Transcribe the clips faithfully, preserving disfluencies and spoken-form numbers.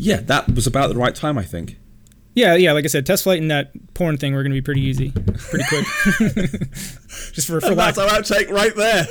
Yeah, that was about the right time, I think. Yeah, yeah. Like I said, test flight and that porn thing were going to be pretty easy, pretty quick. Just for for That's our outtake right there.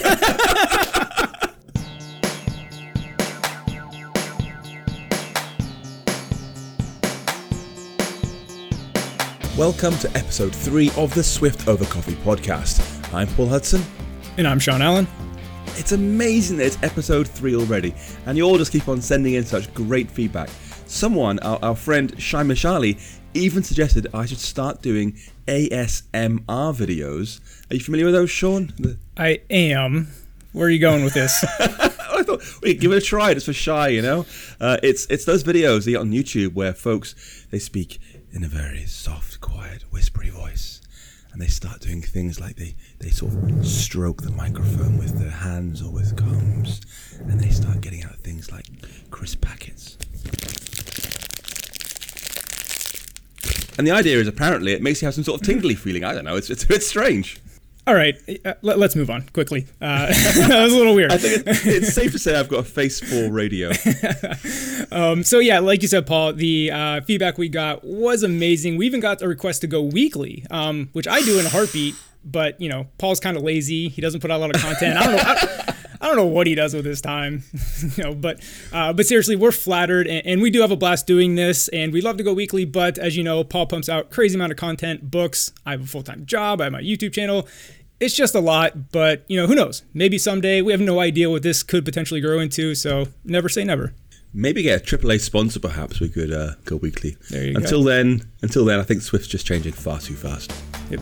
Welcome to episode three of the Swift Over Coffee podcast. I'm Paul Hudson. And I'm Sean Allen. It's amazing that it's episode three already, and you all just keep on sending in such great feedback. Someone, our, our friend Shai Mishali, even suggested I should start doing A S M R videos. Are you familiar with those, Sean? I am. Where are you going with this? I thought, wait, give it a try just for Shai, you know? Uh, it's it's those videos you get on YouTube where folks, they speak in a very soft, quiet, whispery voice. And they start doing things like they, they sort of stroke the microphone with their hands or with combs. And they start getting out things like crisp packets. And the idea is apparently it makes you have some sort of tingly feeling. I don't know. It's it's a bit strange. All right. Uh, let, let's move on quickly. Uh, that was a little weird. I think it's, it's safe to say I've got a face for radio. um, so, yeah, like you said, Paul, the uh, feedback we got was amazing. We even got a request to go weekly, um, which I do in a heartbeat. But, you know, Paul's kind of lazy. He doesn't put out a lot of content. I don't know. I, I don't know what he does with his time, you know, but uh, but seriously, we're flattered, and, and we do have a blast doing this, and we love to go weekly. But as you know, Paul pumps out crazy amount of content, books. I have a full-time job. I have my YouTube channel. It's just a lot, but you know, who knows? Maybe someday. We have no idea what this could potentially grow into, so never say never. Maybe get a triple A sponsor, perhaps. We could uh, go weekly. There you until go. then, until then, I think Swift's just changing far too fast. Yep.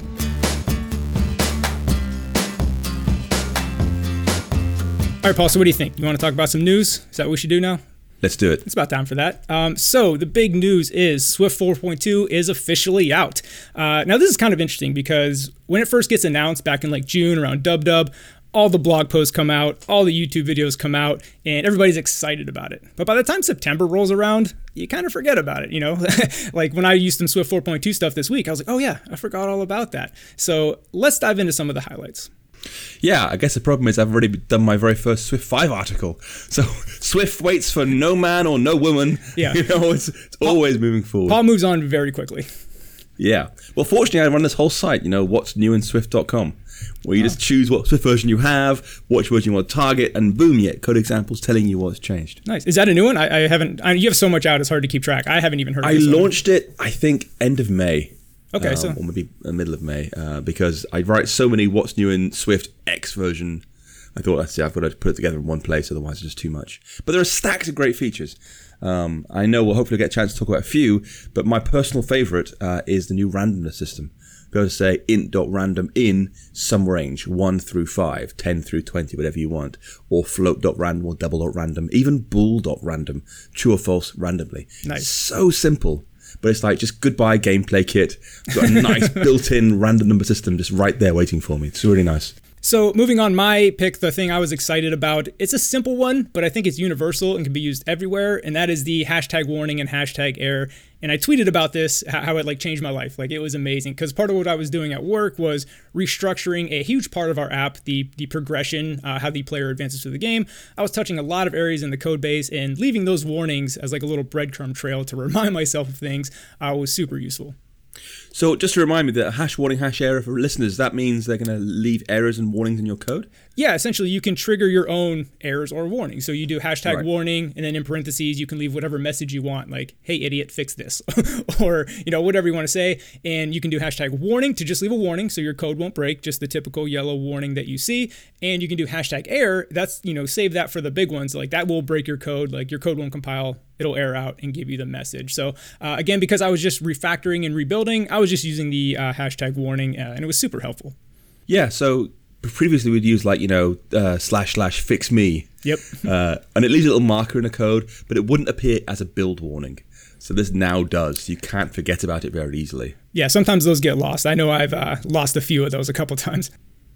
All right, Paul, so what do you think? You want to talk about some news? Is that what we should do now? Let's do it. It's about time for that. Um, so the big news is Swift four point two is officially out. Uh, now, this is kind of interesting because when it first gets announced back in like June around Dub Dub, all the blog posts come out, all the YouTube videos come out, and everybody's excited about it. But by the time September rolls around, you kind of forget about it, you know? Like when I used some Swift four point two stuff this week, I was like, oh yeah, I forgot all about that. So let's dive into some of the highlights. Yeah, I guess the problem is I've already done my very first Swift five article. So Swift waits for no man or no woman. Yeah. You know, it's, it's Paul, always moving forward. Paul moves on very quickly. Yeah. Well, fortunately, I run this whole site, you know, what's new in Swift dot com, where you oh. just choose what Swift version you have, which version you want to target, and boom, you get code examples telling you what's changed. Nice. Is that a new one? I, I haven't, I, you have so much out, it's hard to keep track. I haven't even heard of I this launched one. it, I think, end of May. Okay, um, so or maybe the middle of May, uh, because I write so many what's new in Swift X version. I thought, let's see, I've got to put it together in one place, otherwise it's just too much. But there are stacks of great features. Um, I know we'll hopefully get a chance to talk about a few, but my personal favorite uh, is the new randomness system. Be able to say int.random in some range, one through five, ten through twenty, whatever you want, or float.random or double.random, even bool.random, true or false randomly. Nice. So simple. But it's like just goodbye gameplay kit. I've got a nice built-in random number system just right there waiting for me. It's really nice. So moving on, my pick, the thing I was excited about, it's a simple one, but I think it's universal and can be used everywhere. And that is the hashtag warning and hashtag error. And I tweeted about this, how it like changed my life. Like it was amazing because part of what I was doing at work was restructuring a huge part of our app, the the progression, uh, how the player advances through the game. I was touching a lot of areas in the code base and leaving those warnings as like a little breadcrumb trail to remind myself of things uh, was super useful. So just to remind me that hash warning, hash error for listeners, that means they're going to leave errors and warnings in your code? Yeah, essentially you can trigger your own errors or warnings. So you do hashtag right. warning, and then in parentheses, you can leave whatever message you want, like, hey, idiot, fix this, or, you know, whatever you want to say. And you can do hashtag warning to just leave a warning so your code won't break, just the typical yellow warning that you see. And you can do hashtag error. That's, you know, save that for the big ones. Like that will break your code. Like your code won't compile. It'll error out and give you the message. So uh, again, because I was just refactoring and rebuilding, I was just using the uh, hashtag warning, uh, and it was super helpful. Yeah, so previously we'd use like, you know, uh, slash slash fix me. Yep. uh, and it leaves a little marker in the code, but it wouldn't appear as a build warning. So this now does. You can't forget about it very easily. Yeah, sometimes those get lost. I know I've uh, lost a few of those a couple times.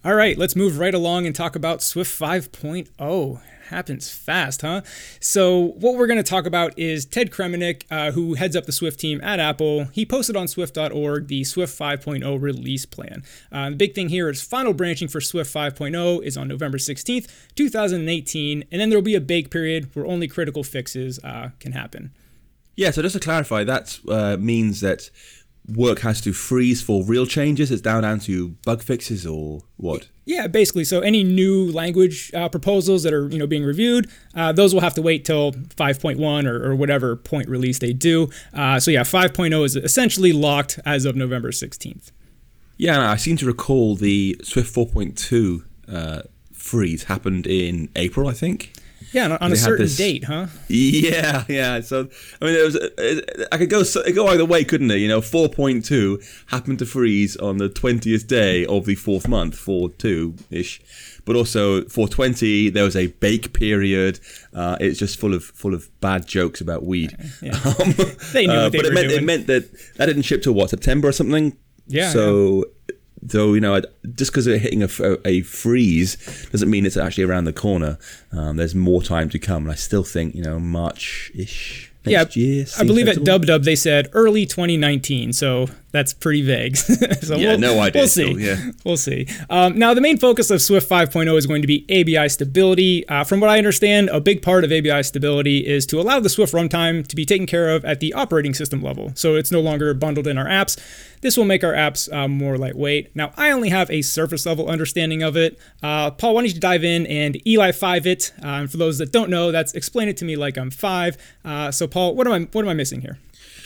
All right, let's move right along and talk about Swift five point oh. Happens fast, huh? So what we're going to talk about is Ted Kremenek, uh, who heads up the Swift team at Apple. He posted on Swift dot org the Swift five point oh release plan. Uh, the big thing here is final branching for Swift five point oh is on November sixteenth, two thousand eighteen, and then there will be a bake period where only critical fixes uh, can happen. Yeah, so just to clarify, that uh, means that work has to freeze for real changes. It's down down to bug fixes or what? Yeah, basically. So any new language uh, proposals that are you know being reviewed, uh, those will have to wait till five point one or, or whatever point release they do. Uh, so yeah, five point oh is essentially locked as of November sixteenth. Yeah, I seem to recall the Swift four point two uh, freeze happened in April, I think. Yeah, on, on a certain this, date, huh? Yeah, yeah. So I mean, there was a, I could go it go either way, couldn't it? You know, four point two happened to freeze on the twentieth day of the fourth month, four two ish. But also four twenty, there was a bake period. Uh, it's just full of full of bad jokes about weed. Yeah. Um, they knew uh, what they but were it meant, doing. It meant that that didn't ship till what, September or something. Yeah. So. Yeah. So, you know, just because they're hitting a, a freeze doesn't mean it's actually around the corner. Um, there's more time to come. And I still think, you know, March-ish next yeah, year. I believe at DubDub they said early twenty nineteen. So that's pretty vague. so yeah, we'll, no idea. We'll see. Still, yeah. We'll see. Um, now, the main focus of Swift five point oh is going to be A B I stability. Uh, from what I understand, a big part of A B I stability is to allow the Swift runtime to be taken care of at the operating system level. So it's no longer bundled in our apps. This will make our apps uh, more lightweight. Now, I only have a surface level understanding of it. Uh, Paul, why don't you dive in and Eli five it? Uh, and for those that don't know, that's explain it to me like I'm five. Uh, so, Paul, what am I what am I missing here?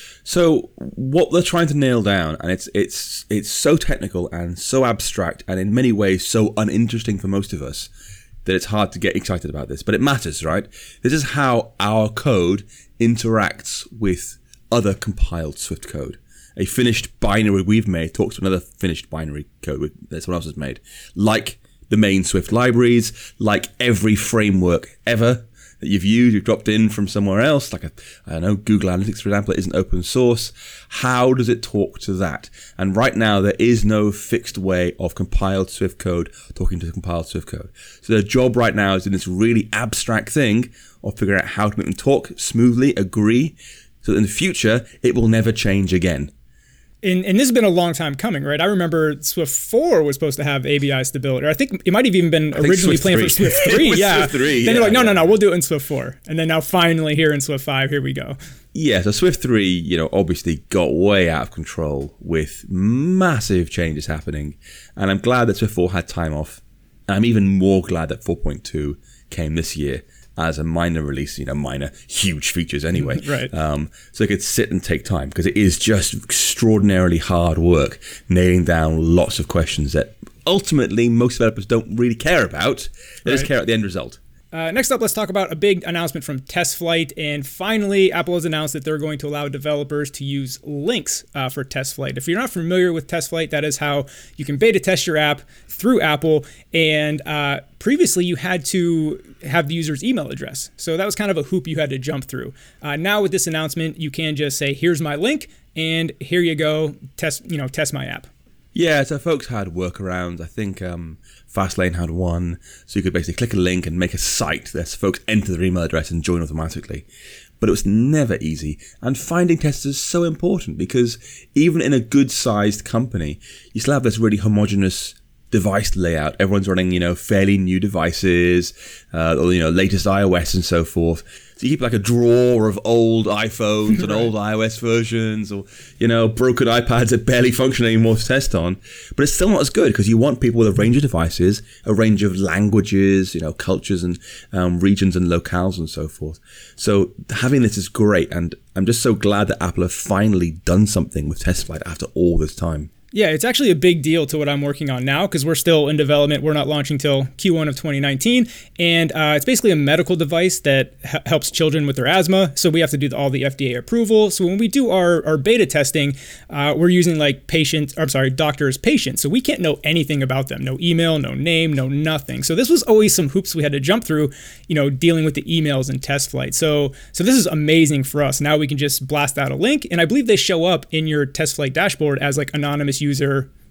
So what they're trying to nail down, and it's it's it's so technical and so abstract, and in many ways so uninteresting for most of us, that it's hard to get excited about this. But it matters, right? This is how our code interacts with other compiled Swift code. A finished binary we've made talks to another finished binary code that someone else has made. Like the main Swift libraries, like every framework ever that you've used, you've dropped in from somewhere else, like a, I don't know, Google Analytics, for example, it isn't open source. How does it talk to that? And right now, there is no fixed way of compiled Swift code talking to compiled Swift code. So their job right now is in this really abstract thing of figuring out how to make them talk smoothly, agree, so that in the future, it will never change again. And, and this has been a long time coming, right? I remember Swift four was supposed to have A B I stability. I think it might have even been originally planned for Swift three. yeah. Swift three, then yeah, they're like, no, yeah. no, no, we'll do it in Swift four. And then now finally here in Swift five, here we go. Yeah, so Swift three, you know, obviously got way out of control with massive changes happening. And I'm glad that Swift four had time off. And I'm even more glad that four point two came this year as a minor release, you know, minor, huge features anyway. Right. Um, so it could sit and take time, because it is just extraordinarily hard work nailing down lots of questions that ultimately most developers don't really care about. They Right. just care about the end result. Uh, next up, let's talk about a big announcement from TestFlight. And finally, Apple has announced that they're going to allow developers to use links uh, for TestFlight. If you're not familiar with TestFlight, that is how you can beta test your app through Apple. And uh, previously, you had to have the user's email address. So that was kind of a hoop you had to jump through. Uh, now with this announcement, you can just say, here's my link, and here you go, test, you know, test my app. Yeah, so folks had workarounds. I think um, Fastlane had one. So you could basically click a link and make a site that folks enter their email address and join automatically. But it was never easy. And finding testers is so important, because even in a good-sized company, you still have this really homogeneous device layout. Everyone's running, you know, fairly new devices, uh, or, you know, latest iOS and so forth. So you keep like a drawer of old iPhones and Right. old iOS versions, or, you know, broken iPads that barely function anymore to test on. But it's still not as good, because you want people with a range of devices, a range of languages, you know, cultures and um, regions and locales and so forth. So having this is great. And I'm just so glad that Apple have finally done something with TestFlight after all this time. Yeah, it's actually a big deal to what I'm working on now, because we're still in development. We're not launching till Q one of twenty nineteen. And uh, it's basically a medical device that h- helps children with their asthma. So we have to do all the F D A approval. So when we do our, our beta testing, uh, we're using like patient, or I'm sorry, doctor's patient. So we can't know anything about them. No email, no name, no nothing. So this was always some hoops we had to jump through, you know, dealing with the emails and TestFlight. So, so this is amazing for us. Now we can just blast out a link. And I believe they show up in your TestFlight dashboard as like anonymous user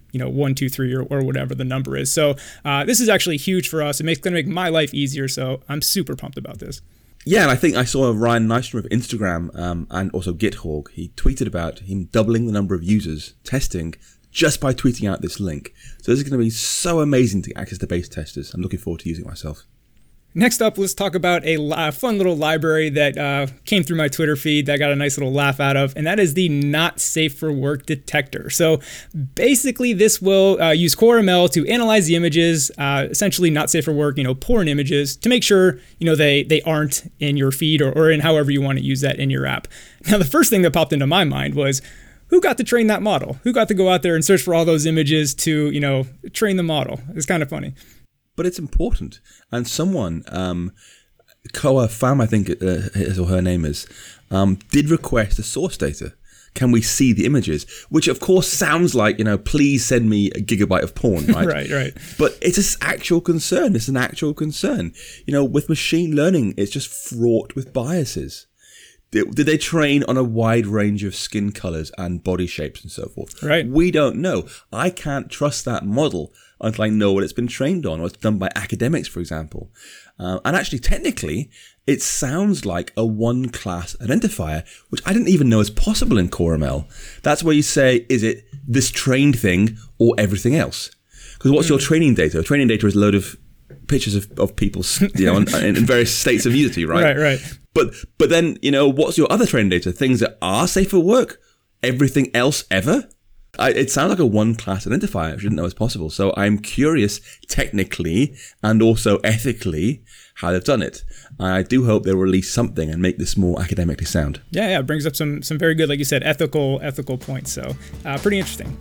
you know, one, two, three, or, or whatever the number is. So uh, this is actually huge for us. It makes going to make my life easier. So I'm super pumped about this. Yeah, and I think I saw Ryan Nystrom of Instagram um, and also GitHawk. He tweeted about him doubling the number of users testing just by tweeting out this link. So this is going to be so amazing to access the base testers. I'm looking forward to using it myself. Next up, let's talk about a li- fun little library that uh, came through my Twitter feed that I got a nice little laugh out of, and that is the Not Safe for Work detector. So basically, this will uh, use Core M L to analyze the images, uh, essentially not safe for work, you know, porn images, to make sure, you know, they they aren't in your feed or, or in however you want to use that in your app. Now, the first thing that popped into my mind was, who got to train that model? Who got to go out there and search for all those images to, you know, train the model? It's kind of funny. But it's important. And someone, um, Koa Pham, I think uh, his or her name is, um, did request the source data. Can we see the images? Which, of course, sounds like, you know, please send me a gigabyte of porn, right? right, right. But it's an actual concern. It's an actual concern. You know, with machine learning, it's just fraught with biases. Did they train on a wide range of skin colors and body shapes and so forth? Right. We don't know. I can't trust that model until I know what it's been trained on, or it's done by academics, for example. Uh, and actually, technically, it sounds like a one-class identifier, which I didn't even know is possible in Core M L. That's where you say, is it this trained thing or everything else? Because what's mm. your training data? Training data is a load of pictures of, of people, you know, in, in various states of nudity, right? Right, right. But but then, you know, what's your other training data? Things that are safe for work? Everything else ever? I, it sounds like a one-class identifier. I didn't know it was possible. So I'm curious, technically and also ethically, how they've done it. I do hope they'll release something and make this more academically sound. Yeah, yeah, it brings up some some very good, like you said, ethical ethical points. So uh, pretty interesting.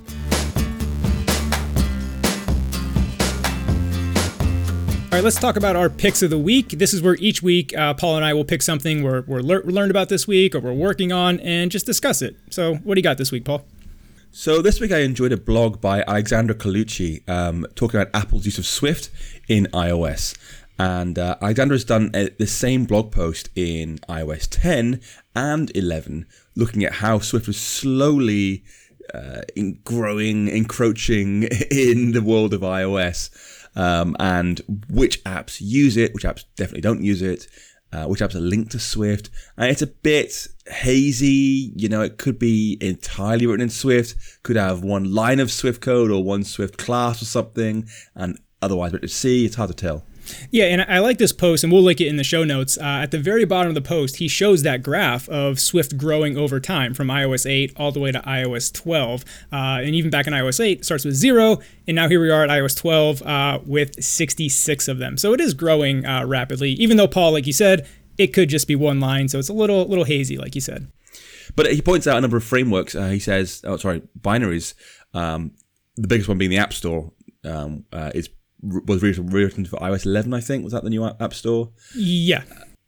All right, let's talk about our picks of the week. This is where each week uh, Paul and I will pick something we're, we're lear- learned about this week or we're working on and just discuss it. So what do you got this week, Paul? So this week I enjoyed a blog by Alexandra Colucci um, talking about Apple's use of Swift in iOS. And uh, Alexandra's done a, the same blog post in iOS ten and eleven, looking at how Swift was slowly uh, in growing, encroaching in the world of iOS. Um, and which apps use it, which apps definitely don't use it, uh, which apps are linked to Swift. And it's a bit hazy, you know, it could be entirely written in Swift, could have one line of Swift code or one Swift class or something, and otherwise written to C, it's hard to tell. Yeah, and I like this post, and we'll link it in the show notes. Uh, at the very bottom of the post, he shows that graph of Swift growing over time from iOS eight all the way to iOS twelve. Uh, and even back in iOS eight, it starts with zero, and now here we are at iOS twelve uh, with sixty-six of them. So it is growing uh, rapidly, even though, Paul, like you said, it could just be one line, so it's a little little hazy, like you said. But he points out a number of frameworks. Uh, he says, oh, sorry, binaries. Um, the biggest one being the App Store um, uh, is was rewritten for iOS eleven, I think. Was that the new App Store? Yeah.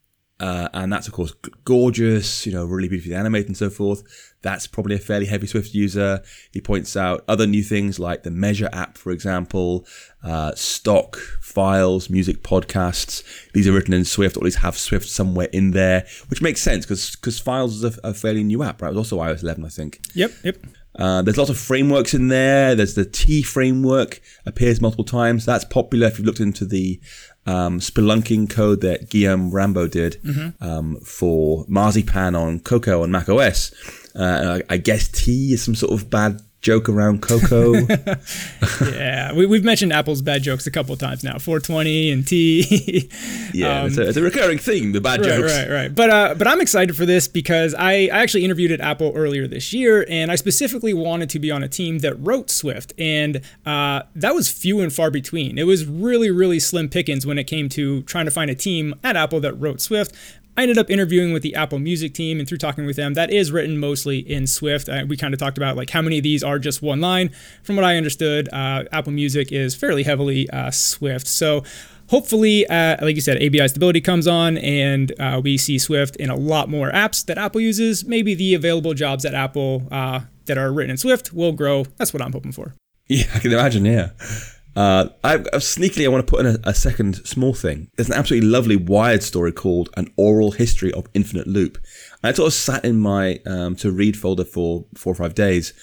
Uh, and that's, of course, gorgeous, you know, really beautifully animated and so forth. That's probably a fairly heavy Swift user. He points out other new things like the Measure app, for example, uh, stock files, music podcasts. These are written in Swift, or at least have Swift somewhere in there, which makes sense because because Files is a, a fairly new app, right? It was also iOS eleven, I think. Yep, yep. Uh, there's lots of frameworks in there. There's the T framework, appears multiple times. That's popular if you've looked into the um, spelunking code that Guillaume Rambo did mm-hmm. um, for Marzipan on Cocoa on macOS. Uh, I, I guess T is some sort of bad joke around Cocoa. Yeah, we, we've mentioned Apple's bad jokes a couple of times now. four twenty and T. Yeah, um, it's, a, it's a recurring theme, the bad right, jokes. Right, right, But uh, but I'm excited for this because I, I actually interviewed at Apple earlier this year, and I specifically wanted to be on a team that wrote Swift, and uh, that was few and far between. It was really, really slim pickings when it came to trying to find a team at Apple that wrote Swift. I ended up interviewing with the Apple Music team, and through talking with them, that is written mostly in Swift. Uh, we kind of talked about like how many of these are just one line. From what I understood, uh, Apple Music is fairly heavily uh, Swift. So hopefully, uh, like you said, A B I stability comes on, and uh, we see Swift in a lot more apps that Apple uses. Maybe the available jobs at Apple uh, that are written in Swift will grow. That's what I'm hoping for. Yeah, I can imagine, yeah. Uh, I, I sneakily, I want to put in a, a second small thing. There's an absolutely lovely Wired story called An Oral History of Infinite Loop. And I sort of sat in my um, to read folder for four or five days.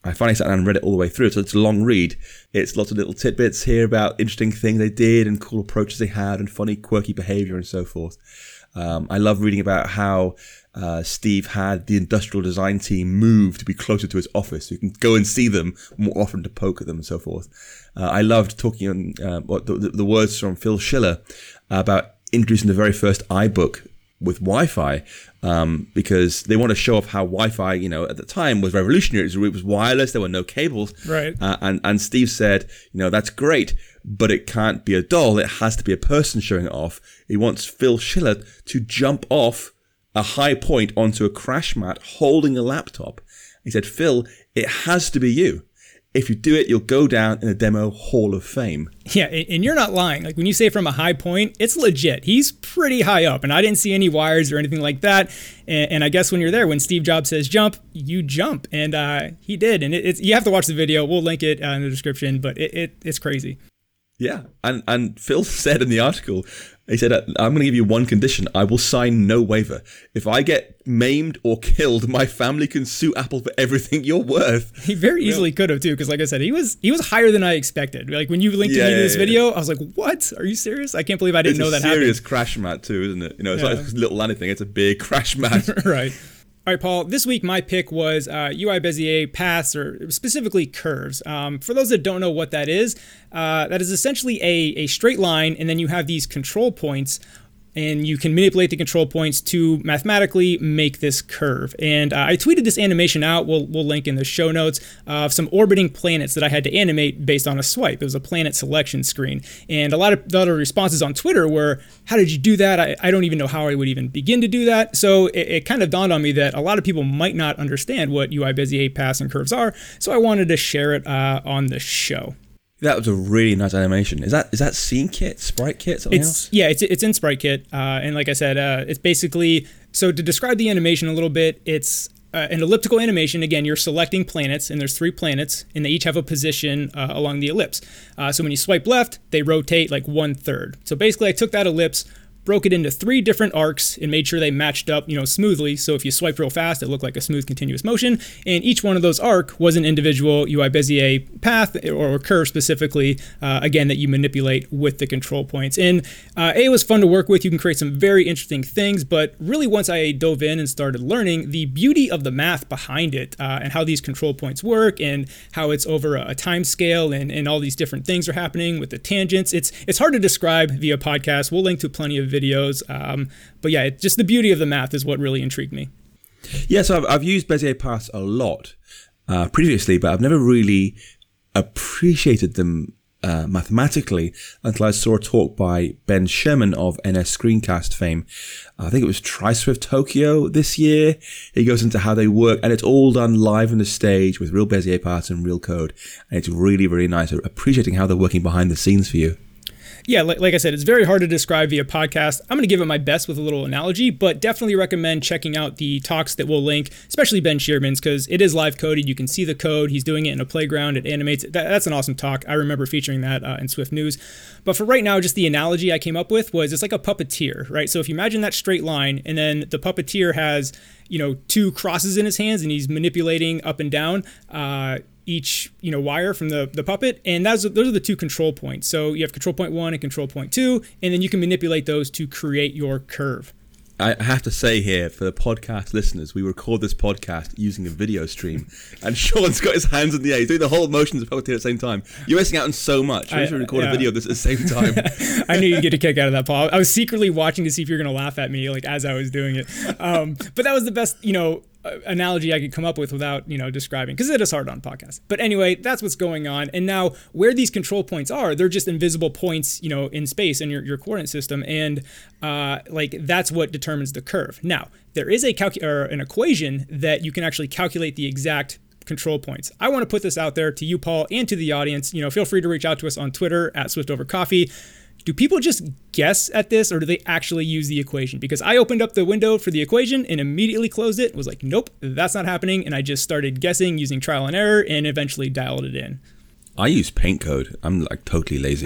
I finally sat down and read it all the way through. So it's a long read. It's lots of little tidbits here about interesting things they did and cool approaches they had and funny, quirky behavior and so forth. Um, I love reading about how uh, Steve had the industrial design team move to be closer to his office, so you can go and see them more often to poke at them and so forth. Uh, I loved talking on uh, what the, the words from Phil Schiller about introducing the very first iBook with Wi-Fi, um, because they want to show off how Wi-Fi, you know, at the time was revolutionary. It was, it was wireless. There were no cables. Right. Uh, and, and Steve said, you know, that's great, but it can't be a doll. It has to be a person showing it off. He wants Phil Schiller to jump off a high point onto a crash mat holding a laptop. He said, Phil, it has to be you. If you do it, you'll go down in the demo Hall of Fame. Yeah, and you're not lying. Like when you say from a high point, it's legit. He's pretty high up, and I didn't see any wires or anything like that. And, and I guess when you're there, when Steve Jobs says jump, you jump, and uh, he did. And it, it's, you have to watch the video. We'll link it uh, in the description, but it, it it's crazy. Yeah, and and Phil said in the article, he said, I'm going to give you one condition. I will sign no waiver. If I get maimed or killed, my family can sue Apple for everything you're worth. He very easily yeah. could have, too, because like I said, he was he was higher than I expected. Like when you linked yeah, me to this yeah, video, yeah. I was like, what? Are you serious? I can't believe I didn't it's know that happened. It's a serious crash mat, too, isn't it? You know, it's yeah. not a little anything. It's a big crash mat. Right. All right, Paul, this week my pick was uh, U I Bezier paths, or specifically curves. Um, for those that don't know what that is, uh, that is essentially a, a straight line, and then you have these control points, and you can manipulate the control points to mathematically make this curve. And uh, I tweeted this animation out, we'll, we'll link in the show notes, uh, of some orbiting planets that I had to animate based on a swipe. It was a planet selection screen. And a lot of the other responses on Twitter were, how did you do that? I, I don't even know how I would even begin to do that. So it, it kind of dawned on me that a lot of people might not understand what U I Bezier paths and curves are. So I wanted to share it uh, on the show. That was a really nice animation. Is that is that Scene Kit, Sprite Kit, something it's, else? Yeah, it's it's in Sprite Kit, uh, and like I said, uh, it's basically, so to describe the animation a little bit, it's uh, an elliptical animation. Again, you're selecting planets, and there's three planets, and they each have a position uh, along the ellipse. Uh, so when you swipe left, they rotate like one third. So basically, I took that ellipse, broke it into three different arcs, and made sure they matched up, you know, smoothly. So if you swiped real fast, it looked like a smooth continuous motion. And each one of those arc was an individual U I Bezier path or curve specifically, uh, again, that you manipulate with the control points. And uh, A, it was fun to work with. You can create some very interesting things. But really, once I dove in and started learning the beauty of the math behind it uh, and how these control points work and how it's over a, a time scale and, and all these different things are happening with the tangents, it's it's hard to describe via podcast. We'll link to plenty of videos. Um, but yeah, it, just the beauty of the math is what really intrigued me. Yeah, so I've, I've used Bezier paths a lot uh, previously, but I've never really appreciated them uh, mathematically until I saw a talk by Ben Sherman of N S Screencast fame. I think it was TriSwift Tokyo this year. He goes into how they work, and it's all done live on the stage with real Bezier paths and real code. And it's really, really nice, appreciating how they're working behind the scenes for you. Yeah, like, like I said, it's very hard to describe via podcast. I'm going to give it my best with a little analogy, but definitely recommend checking out the talks that we'll link, especially Ben Sherman's, because it is live coded. You can see the code. He's doing it in a playground. It animates. That, that's an awesome talk. I remember featuring that uh, in Swift News. But for right now, just the analogy I came up with was it's like a puppeteer, right? So if you imagine that straight line, and then the puppeteer has, you know, two crosses in his hands, and he's manipulating up and down uh, each, you know, wire from the, the puppet. And that's, those are the two control points. So you have control point one and control point two, and then you can manipulate those to create your curve. I have to say here, for the podcast listeners, we record this podcast using a video stream, and Sean's got his hands in the air. He's doing the whole motions of puppeteer at the same time. You're missing out on so much. I, we should record yeah. a video of this at the same time. I knew you'd get a kick out of that, Paul. I was secretly watching to see if you're going to laugh at me, like, as I was doing it. Um, but that was the best, you know, analogy I could come up with without, you know, describing, because it is hard on podcasts. But anyway, that's what's going on. And now where these control points are, they're just invisible points, you know, in space in your, your coordinate system. And uh, like that's what determines the curve. Now, there is a calcu- or an equation that you can actually calculate the exact control points. I want to put this out there to you, Paul, and to the audience. You know, feel free to reach out to us on Twitter at Swift Over Coffee. Do people just guess at this, or do they actually use the equation? Because I opened up the window for the equation and immediately closed it. Was like, nope, that's not happening. And I just started guessing using trial and error and eventually dialed it in. I use paint code. I'm like totally lazy.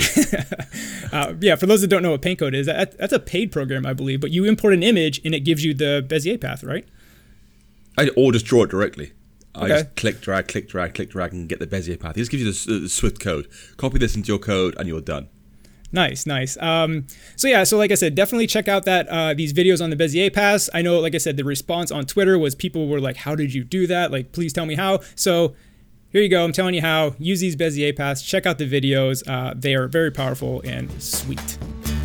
uh, yeah, for those that don't know what paint code is, that, that's a paid program, I believe. But you import an image and it gives you the Bezier path, right? I or just draw it directly. I Okay. just click, drag, click, drag, click, drag, and get the Bezier path. He just gives you the, the Swift code. Copy this into your code, and you're done. Nice, nice. Um, so yeah, so like I said, definitely check out that uh, these videos on the Bezier pass. I know, like I said, the response on Twitter was people were like, "How did you do that? Like, please tell me how." So here you go. I'm telling you how. Use these Bezier pass. Check out the videos. Uh, they are very powerful and sweet.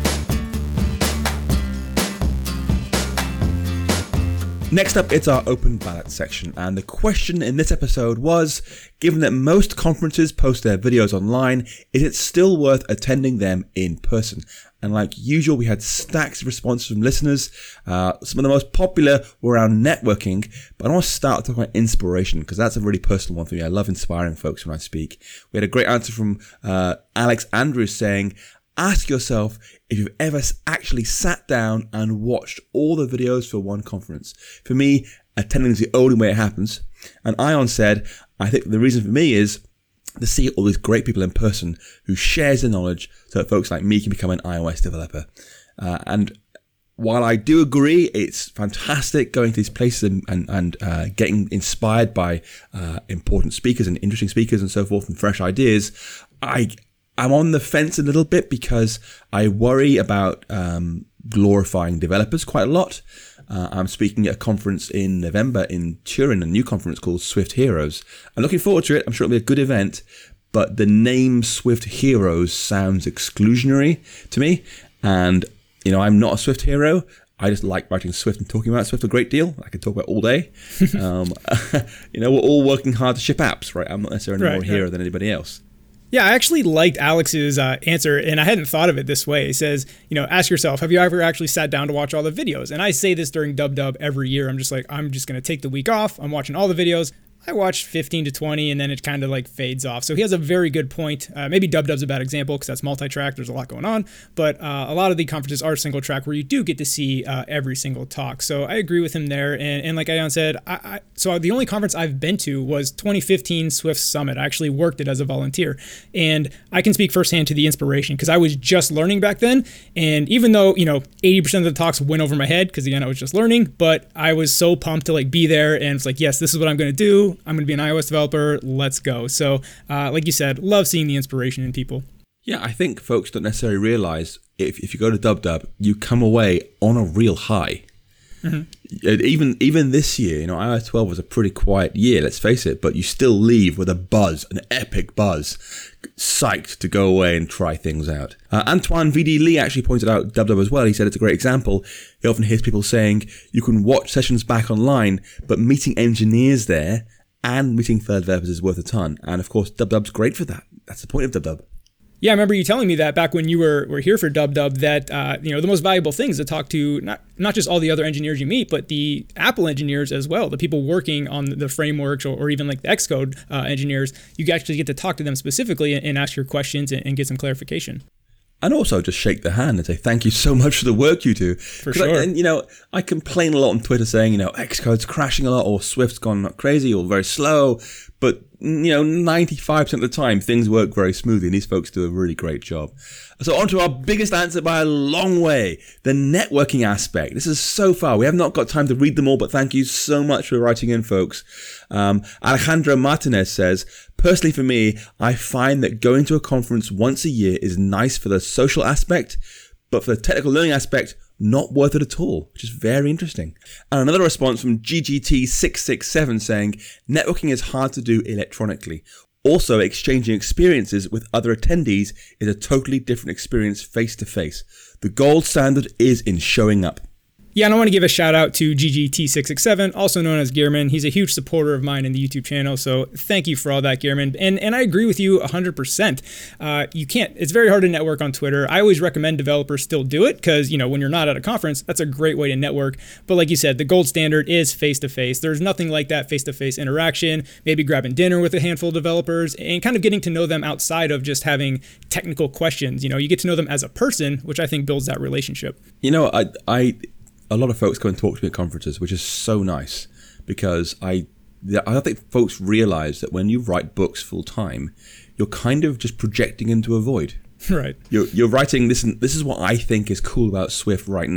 Next up, it's our open ballot section, and the question in this episode was, given that most conferences post their videos online, is it still worth attending them in person? And like usual, we had stacks of responses from listeners. Uh, some of the most popular were around networking, but I want to start talking about inspiration, because that's a really personal one for me. I love inspiring folks when I speak. We had a great answer from uh, Alex Andrews saying, ask yourself if you've ever actually sat down and watched all the videos for one conference. For me, attending is the only way it happens. And Ion said, I think the reason for me is to see all these great people in person who shares their knowledge so that folks like me can become an iOS developer. Uh, and while I do agree, it's fantastic going to these places and, and, and uh, getting inspired by uh, important speakers and interesting speakers and so forth and fresh ideas, I I'm on the fence a little bit because I worry about um, glorifying developers quite a lot. Uh, I'm speaking at a conference in November in Turin, a new conference called Swift Heroes. I'm looking forward to it. I'm sure it'll be a good event, but the name Swift Heroes sounds exclusionary to me. And, you know, I'm not a Swift hero. I just like writing Swift and talking about Swift a great deal. I could talk about it all day. um, you know, we're all working hard to ship apps, right? I'm not necessarily Right, more a hero right. than anybody else. Yeah, I actually liked Alex's uh, answer, and I hadn't thought of it this way. He says, you know, ask yourself, have you ever actually sat down to watch all the videos? And I say this during Dub Dub every year. I'm just like, I'm just going to take the week off. I'm watching all the videos. I watched fifteen to twenty, and then it kind of like fades off. So he has a very good point. Uh, maybe Dub Dub's a bad example because that's multi-track. There's a lot going on. But uh, a lot of the conferences are single track where you do get to see uh, every single talk. So I agree with him there. And, and like Ion said, I, I, so the only conference I've been to was twenty fifteen Swift Summit. I actually worked it as a volunteer. And I can speak firsthand to the inspiration because I was just learning back then. And even though, you know, eighty percent of the talks went over my head because, again, I was just learning, but I was so pumped to like be there. And it's like, yes, this is what I'm going to do. I'm going to be an iOS developer. Let's go. So, uh, like you said, love seeing the inspiration in people. Yeah, I think folks don't necessarily realize if, if you go to Dub Dub, you come away on a real high. Mm-hmm. Even even this year, you know, iOS twelve was a pretty quiet year, let's face it, but you still leave with a buzz, an epic buzz, psyched to go away and try things out. Uh, Antoine V D Lee actually pointed out Dub Dub as well. He said it's a great example. He often hears people saying you can watch sessions back online, but meeting engineers there and meeting fellow developers is worth a ton. And of course, Dub Dub's great for that. That's the point of Dub Dub. Yeah, I remember you telling me that back when you were, were here for Dub Dub that, uh, you know, the most valuable thing is to talk to not, not just all the other engineers you meet, but the Apple engineers as well, the people working on the frameworks or, or even like the Xcode uh, engineers. You actually get to talk to them specifically and, and ask your questions and, and get some clarification. And also just shake their hand and say, thank you so much for the work you do. For 'Cause sure. I, and, you know, I complain a lot on Twitter saying, you know, Xcode's crashing a lot or Swift's gone crazy or very slow. But, you know, ninety-five percent of the time, things work very smoothly and these folks do a really great job. So on to our biggest answer by a long way, the networking aspect. This is so far. We have not got time to read them all, but thank you so much for writing in, folks. Um, Alejandro Martinez says, personally for me, I find that going to a conference once a year is nice for the social aspect, but for the technical learning aspect, not worth it at all, which is very interesting. And another response from G G T six six seven saying, networking is hard to do electronically. Also, exchanging experiences with other attendees is a totally different experience face to face. The gold standard is in showing up. Yeah, and I want to give a shout out to G G T six six seven, also known as Gearman. He's a huge supporter of mine in the YouTube channel, so thank you for all that, Gearman. And and I agree with you one hundred percent. Uh, you can't, it's very hard to network on Twitter. I always recommend developers still do it because, you know, when you're not at a conference, that's a great way to network. But like you said, the gold standard is face-to-face. There's nothing like that face-to-face interaction, maybe grabbing dinner with a handful of developers and kind of getting to know them outside of just having technical questions. You know, you get to know them as a person, which I think builds that relationship. You know, I... I a lot of folks come and talk to me at conferences, which is so nice because I, I don't think folks realize that when you write books full time, you're kind of just projecting into a void. Right. You're, you're writing this, and this is what I think is cool about Swift right now.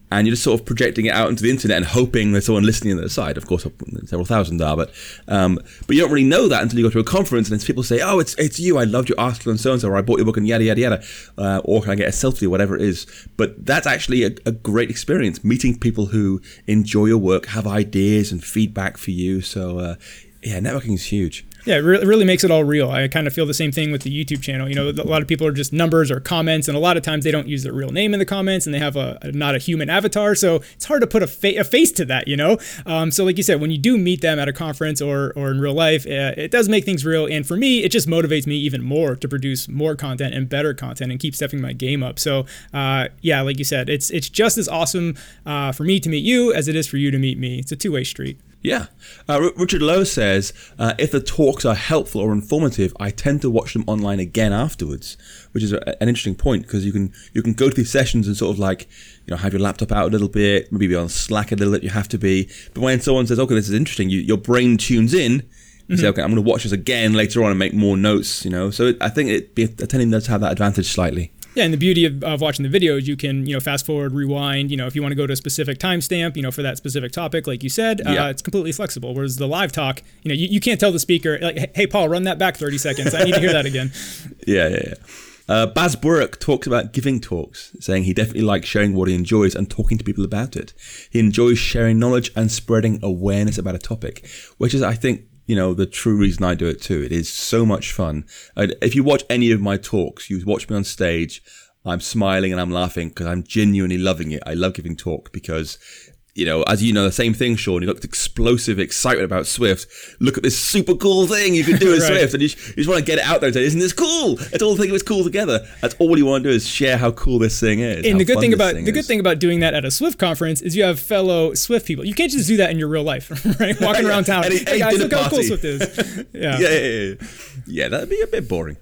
and you're just sort of projecting it out into the internet and hoping there's someone listening on the other side. Of course, several thousand are, but um, but you don't really know that until you go to a conference and people say, "Oh, it's it's you. I loved your article and so and so, or I bought your book and yada yada yada, uh, or can I get a selfie, or whatever it is." But that's actually a, a great experience, meeting people who enjoy your work, have ideas and feedback for you. So uh, yeah, networking is huge. Yeah, it really, really makes it all real. I kind of feel the same thing with the YouTube channel. You know, a lot of people are just numbers or comments, and a lot of times they don't use their real name in the comments, and they have a, a not a human avatar, so it's hard to put a, fa- a face to that, you know? Um, so like you said, when you do meet them at a conference or or in real life, uh, it does make things real, and for me, it just motivates me even more to produce more content and better content and keep stepping my game up. So uh, yeah, like you said, it's it's just as awesome uh, for me to meet you as it is for you to meet me. It's a two-way street. Yeah. Uh, R- Richard Lowe says, uh, if the talks are helpful or informative, I tend to watch them online again afterwards, which is a, an interesting point, because you can you can go to these sessions and sort of like, you know, have your laptop out a little bit, maybe be on Slack a little bit, you have to be. But when someone says, okay, this is interesting, you, your brain tunes in, you mm-hmm. say, okay, I'm going to watch this again later on and make more notes, you know. So it, I think it, attending does have that advantage slightly. Yeah, and the beauty of, of watching the videos, you can, you know, fast forward, rewind, you know, if you want to go to a specific timestamp, you know, for that specific topic, like you said, uh, yeah. it's completely flexible. Whereas the live talk, you know, you, you can't tell the speaker, like, hey, Paul, run that back thirty seconds. I need to hear that again. Yeah, yeah, yeah. Uh, Baz Burke talks about giving talks, saying he definitely likes sharing what he enjoys and talking to people about it. He enjoys sharing knowledge and spreading awareness about a topic, which is, I think, you know, the true reason I do it too. It is so much fun. Uh, if you watch any of my talks, you watch me on stage, I'm smiling and I'm laughing because I'm genuinely loving it. I love giving talk because, you know, as you know, the same thing, Sean, you've got explosive excitement about Swift. Look at this super cool thing you can do with right. Swift. And you, you just want to get it out there and say, isn't this cool? Let's all think of it's cool together. That's all you want to do is share how cool this thing is. And the good thing about thing the good is. thing about doing that at a Swift conference is you have fellow Swift people. You can't just do that in your real life, right? Walking around town. Any, hey any guys, look party. how cool Swift is. Yeah. yeah, yeah, yeah. Yeah, that'd be a bit boring.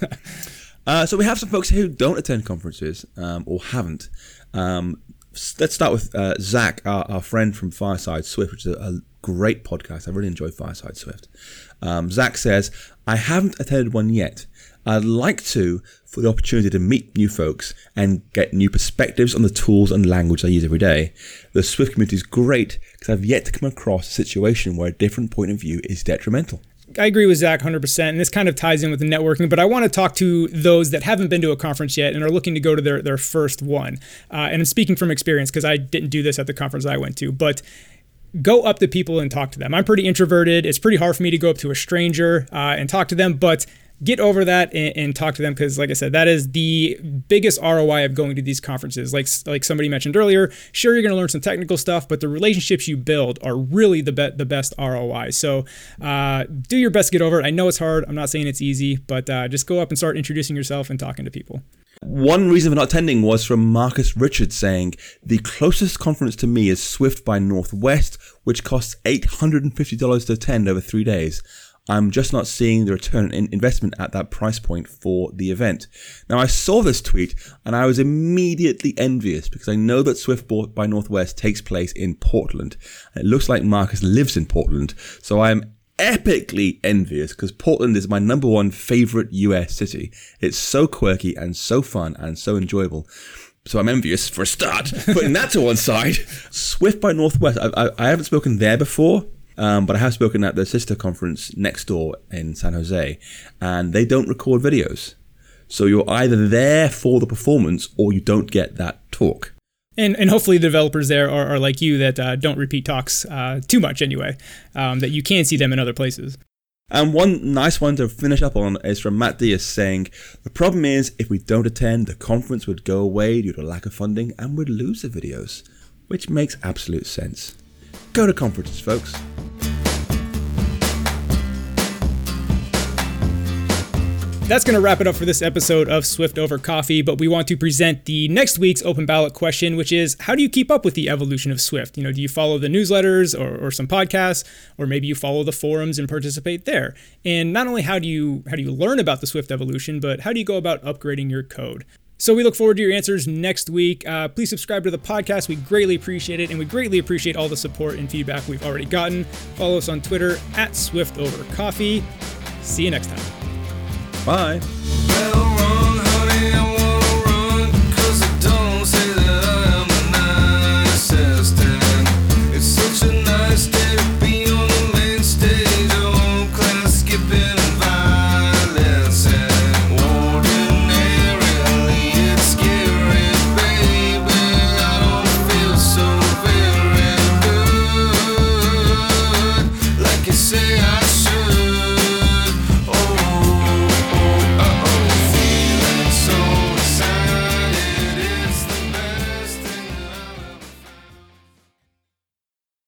Uh, so we have some folks who don't attend conferences um, or haven't. Um, let's start with uh, Zach, our, our friend from Fireside Swift, which is a, a great podcast. I really enjoy Fireside Swift. Um, Zach says, I haven't attended one yet. I'd like to for the opportunity to meet new folks and get new perspectives on the tools and language I use every day. The Swift community is great because I've yet to come across a situation where a different point of view is detrimental. I agree with Zach one hundred percent, and this kind of ties in with the networking, but I want to talk to those that haven't been to a conference yet and are looking to go to their, their first one. Uh, and I'm speaking from experience because I didn't do this at the conference I went to, but go up to people and talk to them. I'm pretty introverted. It's pretty hard for me to go up to a stranger uh, and talk to them, but get over that and, and talk to them because, like I said, that is the biggest R O I of going to these conferences. Like like somebody mentioned earlier, sure, you're going to learn some technical stuff, but the relationships you build are really the, be- the best R O I. So uh, do your best to get over it. I know it's hard. I'm not saying it's easy, but uh, just go up and start introducing yourself and talking to people. One reason for not attending was from Marcus Richards saying, the closest conference to me is Swift by Northwest, which costs eight hundred fifty dollars to attend over three days. I'm just not seeing the return in investment at that price point for the event. Now, I saw this tweet and I was immediately envious because I know that Swift by Northwest takes place in Portland. It looks like Marcus lives in Portland. So I'm epically envious because Portland is my number one favorite U S city. It's so quirky and so fun and so enjoyable. So I'm envious for a start. Putting that to one side, Swift by Northwest, I, I, I haven't spoken there before. Um, but I have spoken at the sister conference next door in San Jose, and they don't record videos. So you're either there for the performance or you don't get that talk. And and hopefully the developers there are, are like you that uh, don't repeat talks uh, too much anyway, um, that you can see them in other places. And one nice one to finish up on is from Matt Diaz saying, the problem is if we don't attend, the conference would go away due to lack of funding and we'd lose the videos, which makes absolute sense. Go to conferences, folks. That's going to wrap it up for this episode of Swift Over Coffee, but we want to present the next week's open ballot question, which is, how do you keep up with the evolution of Swift? You know, do you follow the newsletters or, or some podcasts, or maybe you follow the forums and participate there? And not only how do you how do you learn about the Swift evolution, but how do you go about upgrading your code? So we look forward to your answers next week. Uh, please subscribe to the podcast. We greatly appreciate it, and we greatly appreciate all the support and feedback we've already gotten. Follow us on Twitter at Swift Over Coffee. See you next time. Bye.